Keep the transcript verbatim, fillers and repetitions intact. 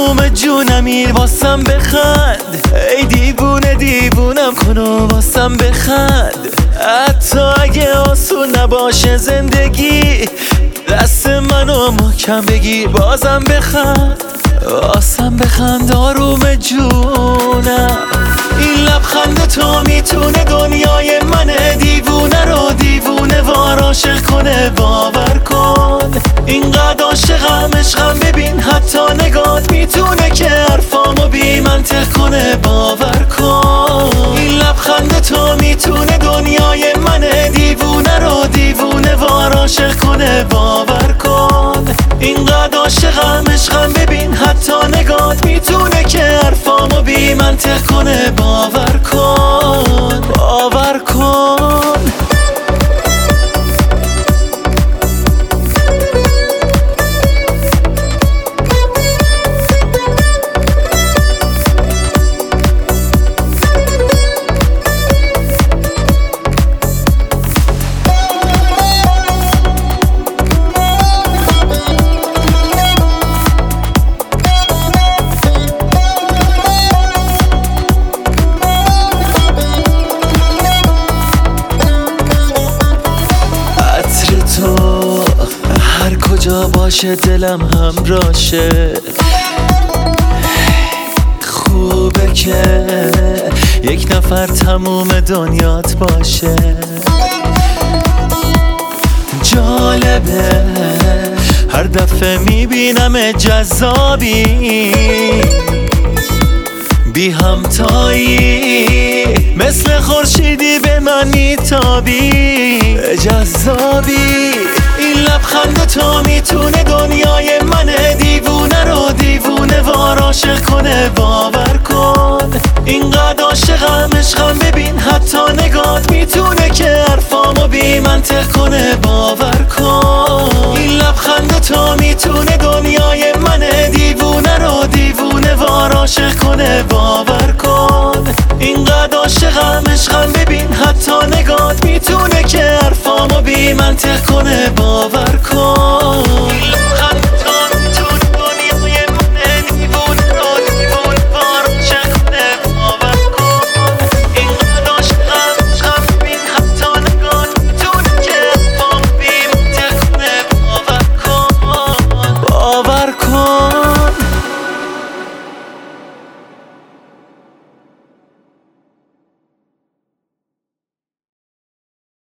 تموم جونمی واسم بخند، ای دیوونه دیوونم کن و واسم بخند. حتی اگه آسون نباشه زندگی، دست منو محکم بگیر بازم بخند، واسم بخند آروم جونم. این لبخند تو میتونه دنیای من دیوونه رو دیوونه وار عاشق کنه، باور کن. اینقدر عاشقم عشقم ببین حتی نگات میتونه که حرفامو بی منطق کنه، باور کن. این لبخند تو میتونه دنیای من دیوونه رو دیوونه وار عاشق کنه، باور کن. اینقدر عاشقم عشقم ببین حتی نگات میتونه که حرفامو بی منطق کنه، باور کن باور کن. هر کجا باشه دلم همراشه، خوبه که یک نفر تموم دنیات باشه. جالبه هر دفعه میبینم جذابی، بی همتایی مثل خورشیدی به من میتابی، جذابی. این لبخند تو میتونه دنیای من دیوونه رو دیوونه وار عاشق کنه، باور کن. اینقدر عاشقم عشقم ببین حتی نگات میتونه که حرفامو بی منطق کنه، باور کن. این لبخند تو میتونه دنیای من دیوونه رو دیوونه وار عاشق کنه، باور کن. اینقدر عاشقم عشقم ببین حتی نگات میتونه که حرفامو بی منطق کنه، باور کن.